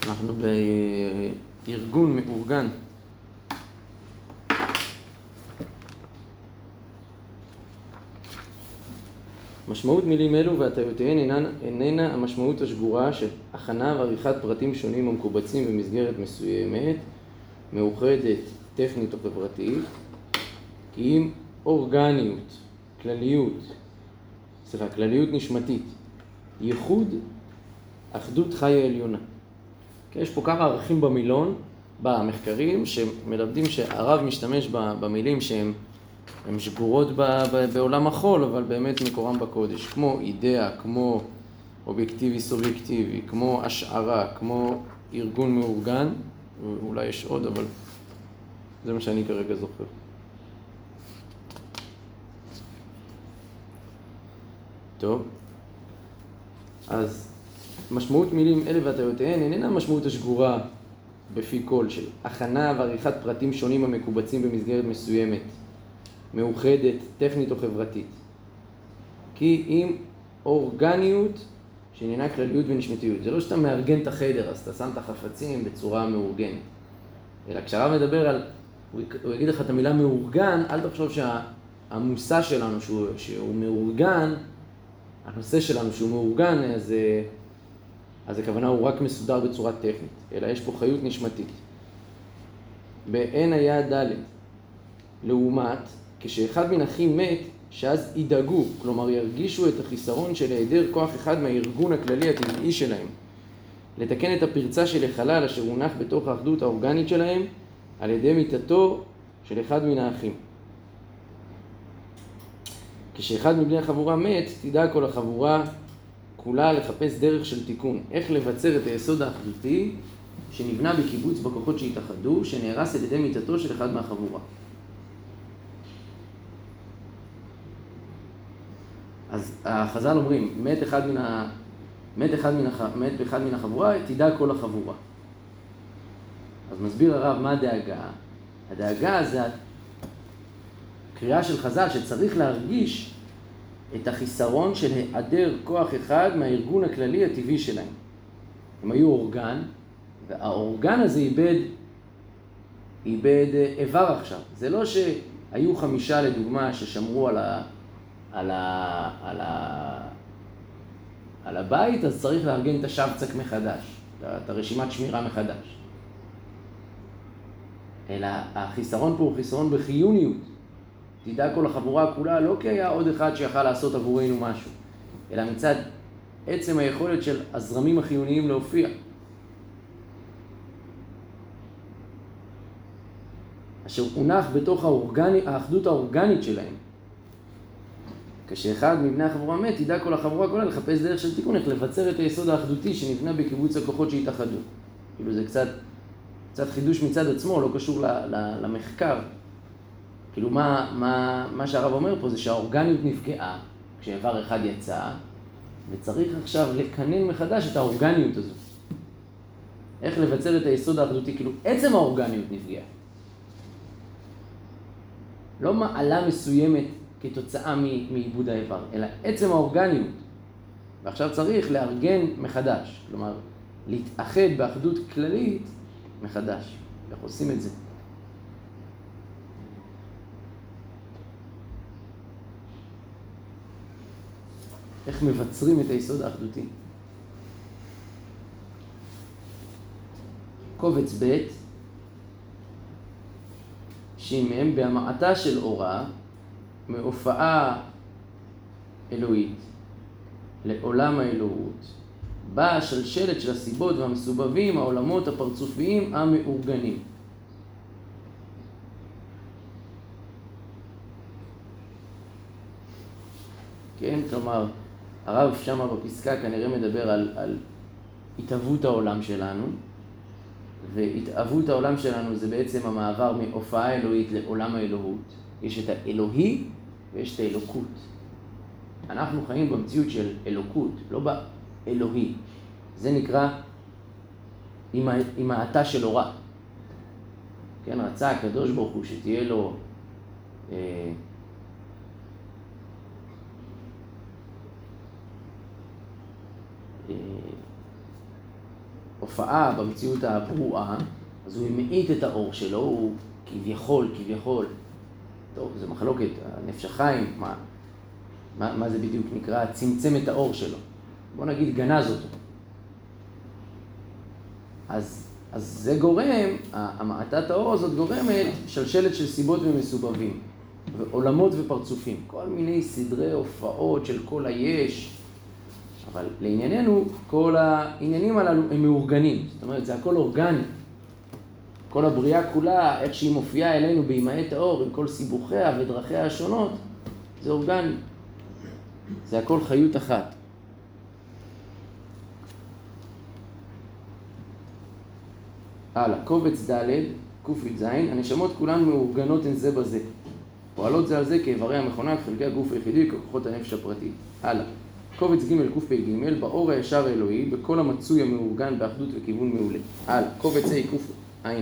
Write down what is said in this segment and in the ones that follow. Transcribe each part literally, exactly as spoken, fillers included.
אנחנו בארגון מאורגן. משמעות מילים אלו והטיותיהן איננה, איננה המשמעות השגורה של הכנה ועריכת פרטים שונים המקובצים במסגרת מסוימת, מאוחדת, טכנית או חברתית, כי אם אורגניות, כלליות, סליחה, כלליות נשמתית, ייחוד, אחדות חיה עליונה. יש פה כמה ערכים במילון, במחקרים, שמלמדים שהרב משתמש במילים שהן הן שגורות בעולם החול, אבל באמת מקורם בקודש, כמו אידאה, כמו אובייקטיבי סובייקטיבי, כמו השערה, כמו ארגון מאורגן, אולי יש עוד, אבל זה מה שאני כרגע זוכר. טוב, אז משמעות מילים אלה והטיותיהן איננה המשמעות השגורה בפי כל של הכנה ועריכת פרטים שונים המקובצים במסגרת מסוימת, מאוחדת, טכנית או חברתית. כי אם אורגניות שעניינה כלליות ונשמתיות. זה לא שאתה מארגן את החדר, אז אתה שם את החפצים בצורה מאורגנת. אלא כשהרב מדבר על, הוא יגיד לך את המילה מאורגן, אל תחשוב שהמושא שלנו שהוא, שהוא מאורגן, הנושא שלנו שהוא מאורגן, אז, אז הכוונה הוא רק מסודר בצורה טכנית. אלא יש פה חיות נשמתית. בעין היה ד' לעומת, כשאחד מן אחים מת, שאז ידאגו, כלומר ירגישו את החיסרון של היעדר כוח אחד מהארגון הכללי הטבעי שלהם, לתקן את הפרצה של החלל אשר הונח בתוך האחדות האורגנית שלהם, על ידי מיתתו של אחד מן האחים. כשאחד מבני החבורה מת, תדע כל החבורה כולה לחפש דרך של תיקון, איך לבצר את היסוד האחדותי שנבנה בקיבוץ בכוחות שהתאחדו, שנהרס על ידי מיתתו של אחד מהחבורה. אז החז"ל אומרים, מת אחד מן ה... מת אחד מן, הח... מת אחד מן החבורה, תדע כל החבורה. אז מסביר הרב מה הדאגה. הדאגה זה הקריאה של חז"ל שצריך להרגיש את החיסרון של היעדר כוח אחד מהארגון הכללי הטבעי שלהם. הם היו אורגן, והאורגן הזה איבד, איבד איבר עכשיו. זה לא שהיו חמישה לדוגמה ששמרו על ה... על ה... על ה... על הבית, אז צריך לארגן את השבצק מחדש, את הרשימת שמירה מחדש. אלא החיסרון פה הוא חיסרון בחיוניות. תדע כל החבורה כולה לא כי היה עוד אחד שיכל לעשות עבורנו משהו, אלא מצד עצם היכולת של הזרמים החיוניים להופיע. אשר הונח בתוך האורגני, האחדות האורגנית שלהם. כשאחד מבני החבורה מת, תדע כל החבורה כולה לחפש דרך של תיקון, איך לבצר את היסוד האחדותי שנבנה בקיבוץ הכוחות שהתאחדו. כאילו זה קצת, קצת חידוש מצד עצמו, לא קשור ל, ל, למחקר. כאילו מה, מה, מה שהרב אומר פה זה שהאורגניות נפגעה, כשאיבר אחד יצא, וצריך עכשיו לקנן מחדש את האורגניות הזו. איך לבצר את היסוד האחדותי, כאילו עצם האורגניות נפגעה. לא מעלה מסוימת כתוצאה מעיבוד האיבר, אלא עצם האורגניות. ועכשיו צריך לארגן מחדש, כלומר, להתאחד באחדות כללית מחדש. איך עושים את זה? איך מבצרים את היסוד האחדותי? קובץ ב' שימם בהמעטה של אורה, מהופעה אלוהית לעולם האלוהות, באה השלשלת של הסיבות והמסובבים, העולמות הפרצופיים המאורגנים. כן, כלומר, הרב שמה בפסקה כנראה מדבר על, על התאבות העולם שלנו, והתאבות העולם שלנו זה בעצם המעבר מהופעה אלוהית לעולם האלוהות. יש את האלוהי ויש את האלוקות. אנחנו חיים במציאות של אלוקות, לא באלוהי. זה נקרא עם העתה של אורה. כן, רצה הקדוש ברוך הוא שתהיה לו אה, אה, הופעה במציאות הברואה, אז הוא מאית את האור שלו, הוא כביכול, כביכול. טוב, זה מחלוקת, הנפש החיים, מה, מה, מה זה בדיוק נקרא? צמצם את האור שלו. בוא נגיד, גנז אותו. אז, אז זה גורם, המעטת האור הזאת גורמת שלשלת של סיבות ומסובבים, ועולמות ופרצופים, כל מיני סדרי הופעות של כל היש, אבל לענייננו, כל העניינים הללו הם מאורגנים, זאת אומרת, זה הכל אורגני. כל הבריאה כולה, איך שהיא מופיעה אלינו בימאת האור, עם כל סיבוכיה ודרכיה השונות, זה אורגני. זה הכל חיות אחת. הלאה, קובץ ד' ק"ז, הנשמות כולן מאורגנות הן זה בזה. פועלות זה על זה כאיברי המכונה, כחלקי הגוף היחידי, ככוחות הנפש הפרטית. הלאה, קובץ ג' קפ"ג, באור הישר האלוהי, בכל המצוי המאורגן באחדות וכיוון מעולה. הלאה, קובץ ה' קע"ה,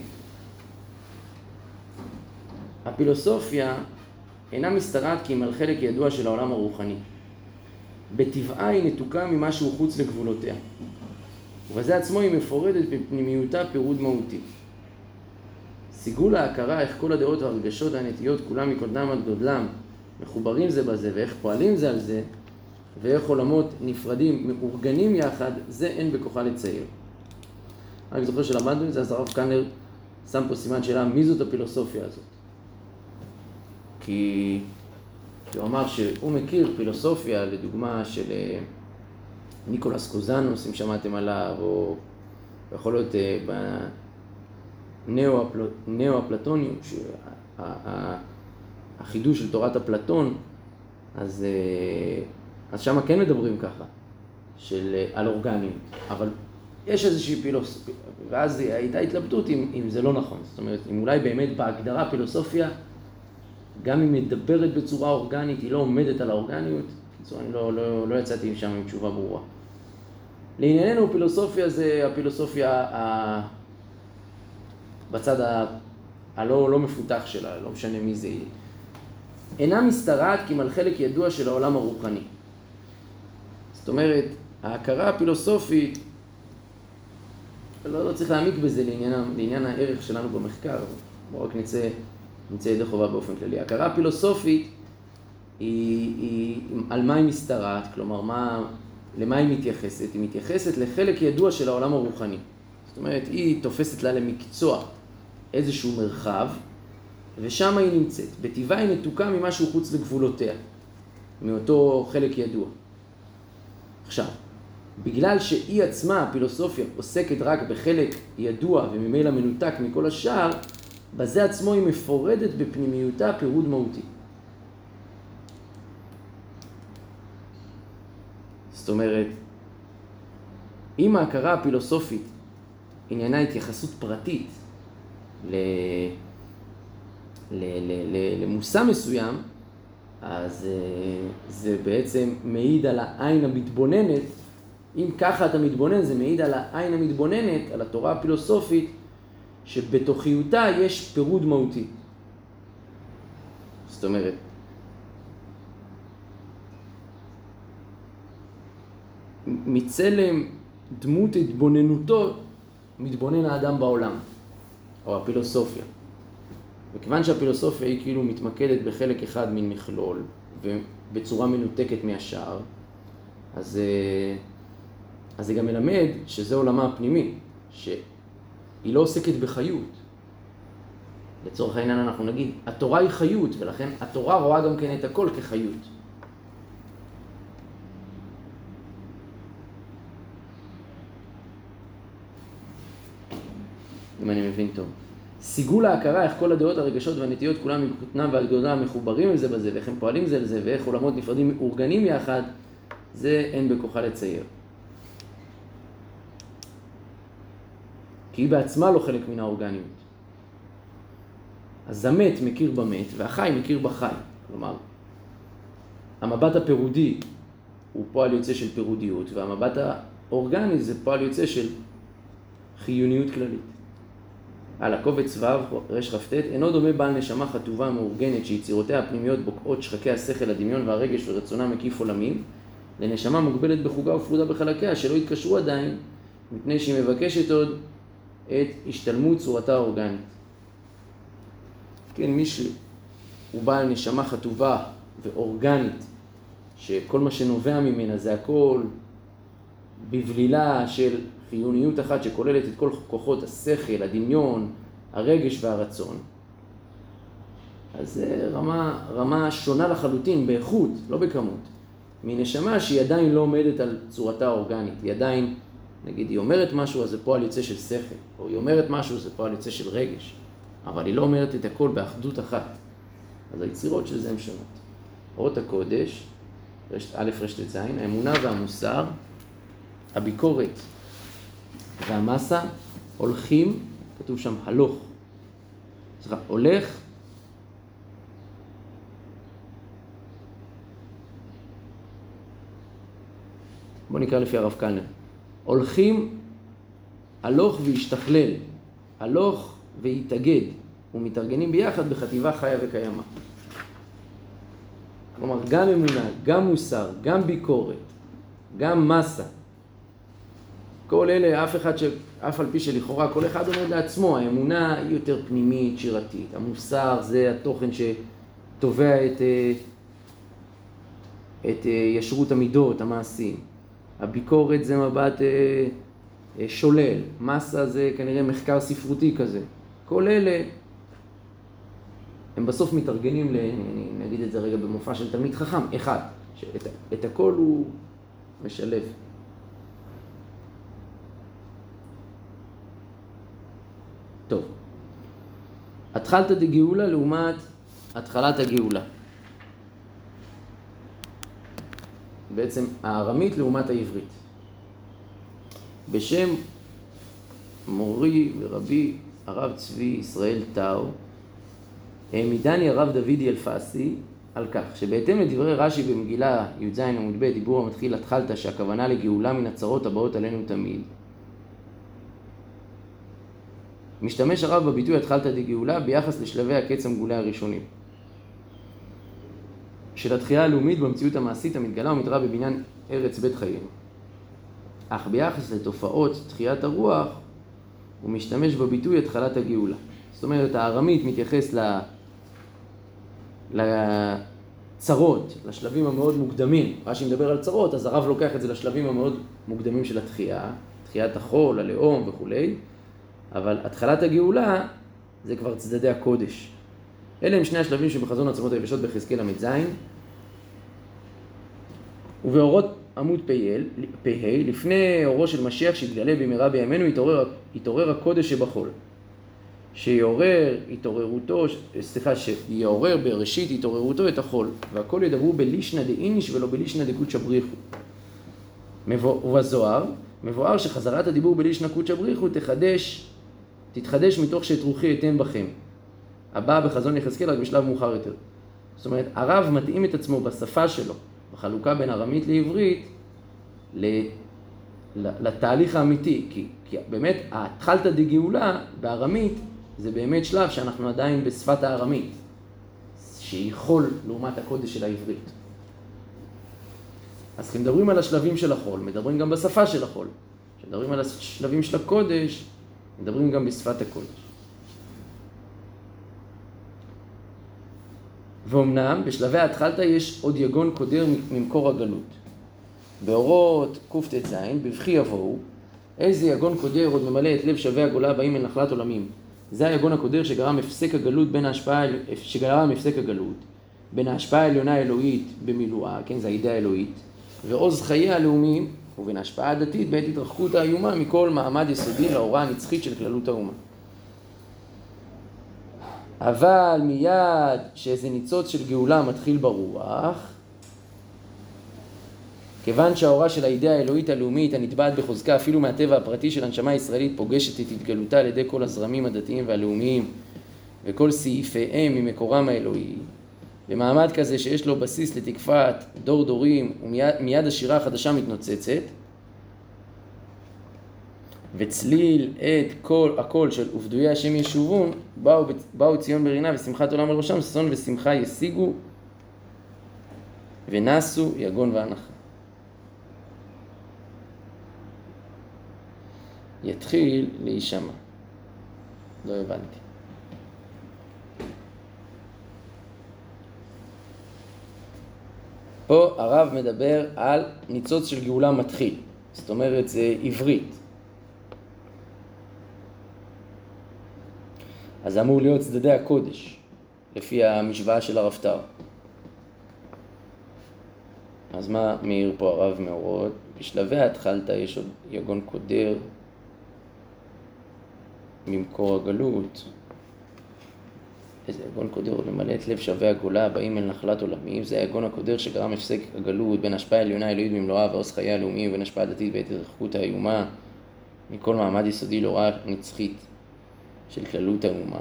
הפילוסופיה אינה משתרעת כי אם על חלק ידוע של העולם הרוחני. בטבעה היא נתוקה ממה שהוא חוץ לגבולותיה. ובזה עצמו היא מפורדת בפנימיותה פירוד מהותי. סיגול ההכרה איך כל הדעות והרגשות והנטיות כולם מקודנם עד גודלם מחוברים זה בזה ואיך פועלים זה על זה ואיך עולמות נפרדים מאורגנים יחד, זה אין בכוחה לצייר. אני זוכר שלמדנו את זה, אז הרב קנר שם פה סימן שאלה מי זאת הפילוסופיה הזאת. כי הוא אמר שהוא מכיר פילוסופיה לדוגמה של ניקולס קוזנוס, אם שמעתם עליו, או יכול להיות בנאו-אפלטוניום, החידוש של תורת אפלטון, אז, אז שם כן מדברים ככה, של, על אורגניות, אבל יש איזושהי פילוסופיה, ואז הייתה התלבטות אם, אם זה לא נכון, זאת אומרת, אם אולי באמת בהגדרה פילוסופיה, גם אם מדברת בצורה אורגנית, היא לא עומדת על האורגניות, אני לא, לא, לא יצאתי שם עם תשובה ברורה. לענייננו, פילוסופיה זה הפילוסופיה ה... בצד ה... הלא לא מפותח שלה, לא משנה מי זה יהיה. אינה משתרעת כי על חלק ידוע של העולם הרוחני. זאת אומרת, ההכרה הפילוסופית, לא, לא צריך להעמיק בזה לעניין, לעניין הערך שלנו במחקר, בואו רק נצא, נצא ידי חובה באופן כללי. ההכרה הפילוסופית היא, היא, על מה היא משתרעת, כלומר, מה, למה היא מתייחסת? היא מתייחסת לחלק ידוע של העולם הרוחני. זאת אומרת, היא תופסת לה למקצוע איזשהו מרחב, ושם היא נמצאת. בטבעה היא נתוקה ממשהו חוץ לגבולותיה, מאותו חלק ידוע. עכשיו, בגלל שהיא עצמה, הפילוסופיה, עוסקת רק בחלק ידוע וממילא מנותק מכל השאר, בזה עצמו היא מפורדת בפנימיותה פירוד מהותי. זאת אומרת, אם ההכרה הפילוסופית עניינה התייחסות פרטית ל... ל... ל... ל... למושא מסוים, אז זה בעצם מעיד על העין המתבוננת. אם ככה אתה מתבונן, זה מעיד על העין המתבוננת, על התורה הפילוסופית, שבתוכיותה יש פירוד מהותי. זאת אומרת, מצלם דמות התבוננותו מתבונן האדם בעולם, או הפילוסופיה. וכיוון שהפילוסופיה היא כאילו מתמקדת בחלק אחד מן מכלול, ובצורה מנותקת מהשאר, אז, אז זה גם מלמד שזה עולמה הפנימי, שהיא לא עוסקת בחיות. לצורך העניין אנחנו נגיד, התורה היא חיות, ולכן התורה רואה גם כן את הכל כחיות. אם אני מבין טוב. סיגול ההכרה, איך כל הדעות, הרגשות והנטיות, כולם מקוטנם והגדולה מחוברים לזה בזה, ואיך הם פועלים זה לזה, ואיך עולמות נפרדים מאורגנים יחד, זה אין בכוחה לצייר. כי היא בעצמה לא חלק מן האורגניות. אז המת מכיר במת, והחי מכיר בחי. כלומר, המבט הפירודי הוא פועל יוצא של פירודיות, והמבט האורגני זה פועל יוצא של חיוניות כללית. על הקובץ ו' רש כ"ט, אינו דומה בעל נשמה חטובה מאורגנת שיצירותיה הפנימיות בוקעות שחקי השכל, הדמיון והרגש ורצונה מקיף עולמים, לנשמה מוגבלת בחוגה ופרודה בחלקיה שלא התקשרו עדיין מפני שהיא מבקשת עוד את השתלמות צורתה האורגנית. כן, מי שהוא בעל נשמה חטובה ואורגנית, שכל מה שנובע ממנה זה הכל בבלילה של חיוניות אחת שכוללת את כל כוחות השכל, הדמיון, הרגש והרצון. אז זה רמה, רמה שונה לחלוטין, באיכות, לא בכמות. מנשמה שהיא עדיין לא עומדת על צורתה האורגנית. היא עדיין, נגיד, היא אומרת משהו, אז זה פועל יוצא של שכל. או היא אומרת משהו, זה פועל יוצא של רגש. אבל היא לא אומרת את הכל באחדות אחת. אז היצירות של זה הן שונות. אורות הקודש, א' רשת זין, האמונה והמוסר, הביקורת והמסה, הולכים, כתוב שם הלוך. סליחה, הולך, בוא נקרא לפי הרב קלנר. הולכים, הלוך והשתכלל, הלוך והתאגד, ומתארגנים ביחד בחטיבה חיה וקיימה. כלומר, גם אמונה, גם מוסר, גם ביקורת, גם מסה. כל אלה, אף אחד ש... אף על פי שלכאורה, כל אחד עומד לעצמו. האמונה היא יותר פנימית, שירתית. המוסר זה התוכן שתובע את, את ישרות המידות, המעשים. הביקורת זה מבט שולל. מסה זה כנראה מחקר ספרותי כזה. כל אלה הם בסוף מתארגנים, ל... אני נגיד את זה רגע במופע של תלמיד חכם, אחד, שאת את הכל הוא משלב. טוב, התחלת דגאולה לעומת התחלת הגאולה. בעצם הארמית לעומת העברית. בשם מורי ורבי הרב צבי ישראל טאו, העמידני הרב דודי אלפסי על כך שבהתאם לדברי רש"י במגילה י"ז עמוד ב', דיבור המתחיל התחלת, שהכוונה לגאולה מן הצרות הבאות עלינו תמיד, משתמש הרב בביטוי התחלת דגאולה ביחס לשלבי הקץ המגולה הראשונים של התחייה הלאומית במציאות המעשית המתגלה ומתראה בבניין ארץ בית חיינו. אך ביחס לתופעות תחיית הרוח הוא משתמש בביטוי התחלת הגאולה. זאת אומרת, הארמית מתייחס ל... לצרות, לשלבים המאוד מוקדמים. רש"י מדבר על צרות, אז הרב לוקח את זה לשלבים המאוד מוקדמים של התחייה, תחיית החול, הלאום וכו'. אבל התחלת הגאולה זה כבר צדדי הקודש. אלה הם שני השלבים שבחזון העצמות היבשות בחזקאל למד זין. ובאורות עמוד פ"ה, לפני אורו של משיח שיתגלה במהרה בימינו, יתעורר, יתעורר הקודש שבחול. שיעורר התעוררותו, סליחה, שיעורר בראשית התעוררותו את החול, והכל ידברו בלישנא דאיניש ולא בלישנא דקודשא בריחו. ובזוהר מבואר שחזרת הדיבור בלישנא קודשא בריחו תחדש, תתחדש מתוך שאת רוחי אתן בכם. הבא בחזון יחזקאל רק בשלב מאוחר יותר. זאת אומרת, הרב מתאים את עצמו בשפה שלו, בחלוקה בין ארמית לעברית, לתהליך האמיתי, כי, כי באמת התחלת דגאולה בארמית זה באמת שלב שאנחנו עדיין בשפת הארמית, שהיא חול לעומת הקודש של העברית. אז כשמדברים על השלבים של החול, מדברים גם בשפה של החול. כשמדברים על השלבים של הקודש, מדברים גם בשפת הקודש. ואומנם בשלבי ההתחלת יש עוד יגון קודר ממקור הגלות. באורות קט"ז, בבכי יבואו, איזה יגון קודר עוד ממלא את לב שווה הגולה הבאים אל נחלת עולמים. זה היגון הקודר שגרם הפסק הגלות בין ההשפעה, שגרם הפסק הגלות, בין ההשפעה העליונה האלוהית במילואה, כן, זה הידיעה האלוהית, ועוז חיי הלאומיים, ובין ההשפעה הדתית בעת התרחקות האיומה מכל מעמד יסודי להוראה הנצחית של כללות האומה. אבל מיד שאיזה ניצוץ של גאולה מתחיל ברוח, כיוון שהאורה של הידיעה האלוהית הלאומית הנתבעת בחוזקה אפילו מהטבע הפרטי של הנשמה הישראלית פוגשת את התגלותה על ידי כל הזרמים הדתיים והלאומיים וכל סעיפיהם ממקורם האלוהי, במעמד כזה שיש לו בסיס לתקפת דור דורים ומיד השירה החדשה מתנוצצת, וצליל את כל הקול של ופדויי השם ישובון, באו, באו ציון ברינה ושמחת עולם על ראשם, ששון ושמחה ישיגו ונסו יגון והנחה. יתחיל להישמע. לא הבנתי. פה הרב מדבר על ניצוץ של גאולה מתחיל. זאת אומרת, זה עברית. אז זה אמור להיות צדדי הקודש, לפי המשוואה של הרב טאו. אז מה מאיר פה הרב מאורות? בשלבי התחלת יש עוד יגון קודר ממקור הגלות. איזה יגון קודר למלא את לב שווה הגולה הבאים אל נחלת עולמים. זה היגון הקודר שגרם הפסק הגלות בין השפעה עליונה אלוהית במלואה ועוז חיי הלאומיים ובין השפעה דתית בעת התרחקות האיומה מכל מעמד יסודי להוראה נצחית של כללות האומה.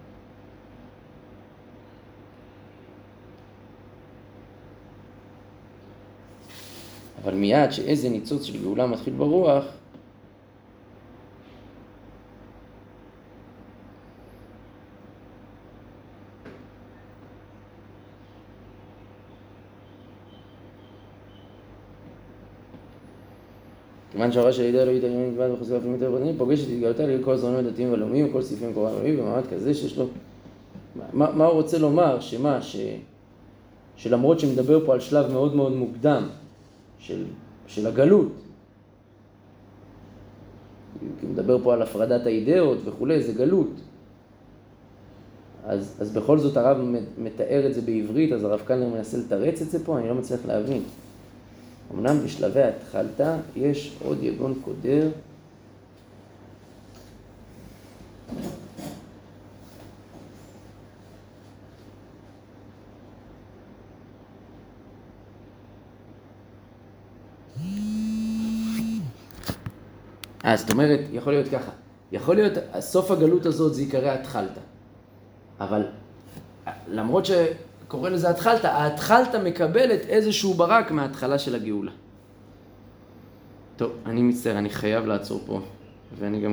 אבל מיד שאיזה ניצוץ של גאולה מתחיל ברוח, כיוון שהרע של הידיעה לא יתעניין נקבעת בחזרה אפילו יותר בדנים, פוגשת התגלותה לכל הזרמים הדתיים והלאומיים וכל סעיפים קוראים עולמיים במעמד כזה שיש לו... מה, מה הוא רוצה לומר? שמה? ש... שלמרות שמדבר פה על שלב מאוד מאוד מוקדם של, של הגלות, כי מדבר פה על הפרדת האידאות וכולי, זה גלות. אז, אז בכל זאת הרב מתאר את זה בעברית, אז הרב קלנר מנסה לתרץ את זה פה, אני לא מצליח להבין. אמנם בשלבי התחלתה יש עוד יגון קודר, אה, זאת אומרת, יכול להיות ככה, יכול להיות, סוף הגלות הזאת זה יקרא התחלתה, אבל למרות שקורא לזה התחלתה, ההתחלתה מקבלת איזשהו ברק מההתחלה של הגאולה. טוב, אני מצטער, אני חייב לעצור פה, ואני גם